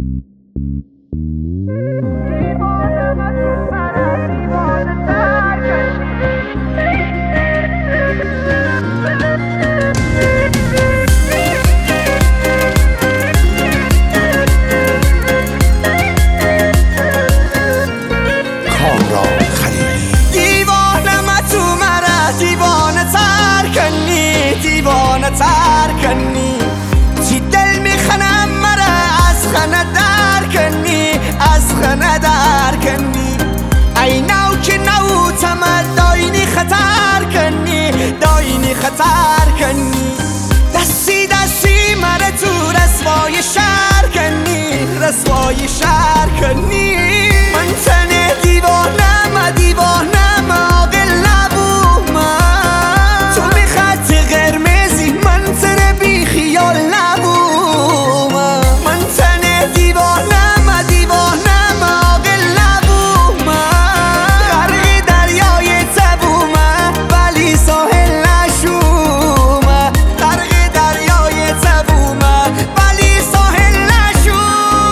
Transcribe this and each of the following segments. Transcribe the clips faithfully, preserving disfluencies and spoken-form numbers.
تر کنی چی دل میخنم مرا از خانه در کنی از خانه در کنی ای نو که نو تمد داینی خطر کنی داینی خطر کنی دستی دستی مرا تو رسوای شهر کنی رسوای شهر کنی من تنه دیوانم دیوانم عاقل نبوم تو میخط قرمزی من تنه بی خیال نبوم من تنه دیوانم دیوانم عاقل نبوم غرق دریای تبوم ولی ساحل نشوم غرق دریای تبوم ولی ساحل نشوم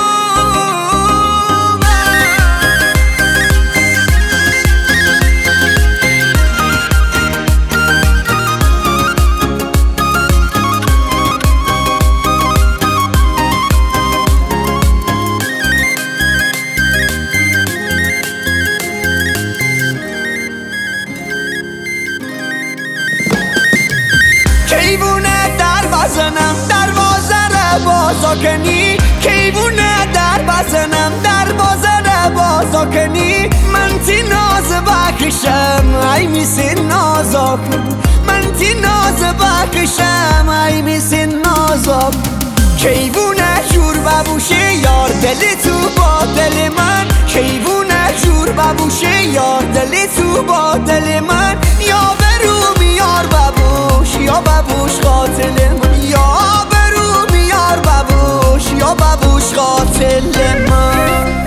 کیوونه در بزنم دروازه رو بازا کنی کیوونه در بزنم دروازه رو بازا کنی من تی ناز بکشم ای میسین نازا کنی من تی ناز بکشم ای میسین نازا کیوونه جور ببوشه یار دلی تو با دل من کیوونه جور ببوشه یار دلی تو با دل من یا برو میار ببوش یا ببوش قاتل من یا برو میار ببوش یا ببوش قاتل من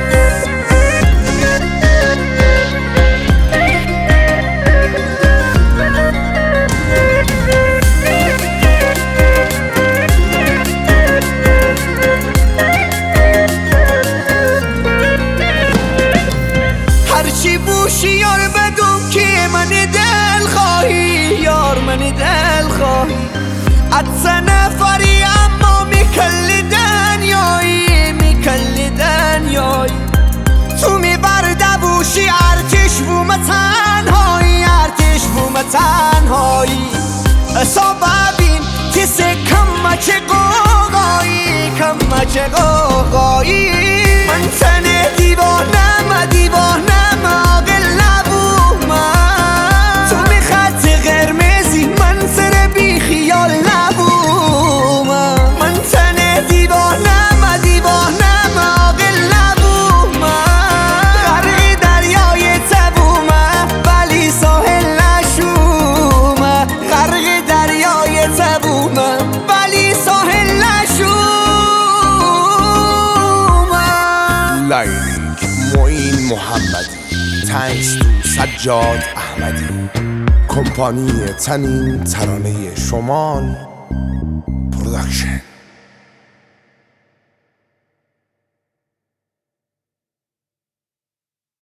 هرچی بوشی یار بدون که من دل خواهی یار من دل خواهی عدس نفری اما میکل دنیایی میکل دنیایی تو میبرده بوشی ارتش بوم تنهایی ارتش بوم تنهایی اصاب ببین کسی کمک قوقایی کمک قوقایی من تنه دیوانم دیوانم عاقل نبوم تو میخط قرمزی من سر بی خیال نبوم من تنه دیوانم دیوانم عاقل نبوم غرق دریای تبوم ولی ساحل نشوم غرق دریای تبوم ولی ساحل نشوم لایک معین محمدی تنکس تو سجاد احمدی کمپانی تنین ترانه شمال پروداکشن